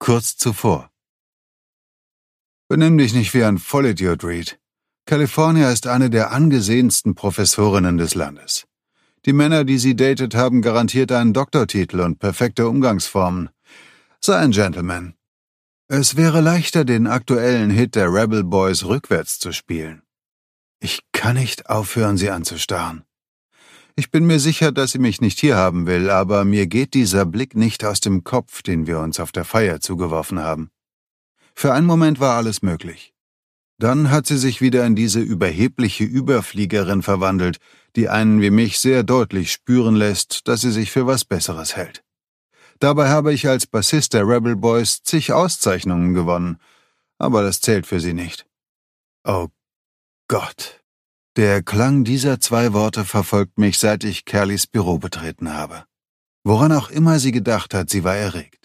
kurz zuvor. Benimm dich nicht wie ein Vollidiot, Reed. California ist eine der angesehensten Professorinnen des Landes. Die Männer, die sie datet, haben garantiert einen Doktortitel und perfekte Umgangsformen. Sei ein Gentleman. Es wäre leichter, den aktuellen Hit der Rebel Boys rückwärts zu spielen. Ich kann nicht aufhören, sie anzustarren. Ich bin mir sicher, dass sie mich nicht hier haben will, aber mir geht dieser Blick nicht aus dem Kopf, den wir uns auf der Feier zugeworfen haben. Für einen Moment war alles möglich. Dann hat sie sich wieder in diese überhebliche Überfliegerin verwandelt, die einen wie mich sehr deutlich spüren lässt, dass sie sich für was Besseres hält. Dabei habe ich als Bassist der Rebel Boys zig Auszeichnungen gewonnen, aber das zählt für sie nicht. Oh Gott. Der Klang dieser 2 Worte verfolgt mich, seit ich Carlys Büro betreten habe. Woran auch immer sie gedacht hat, sie war erregt.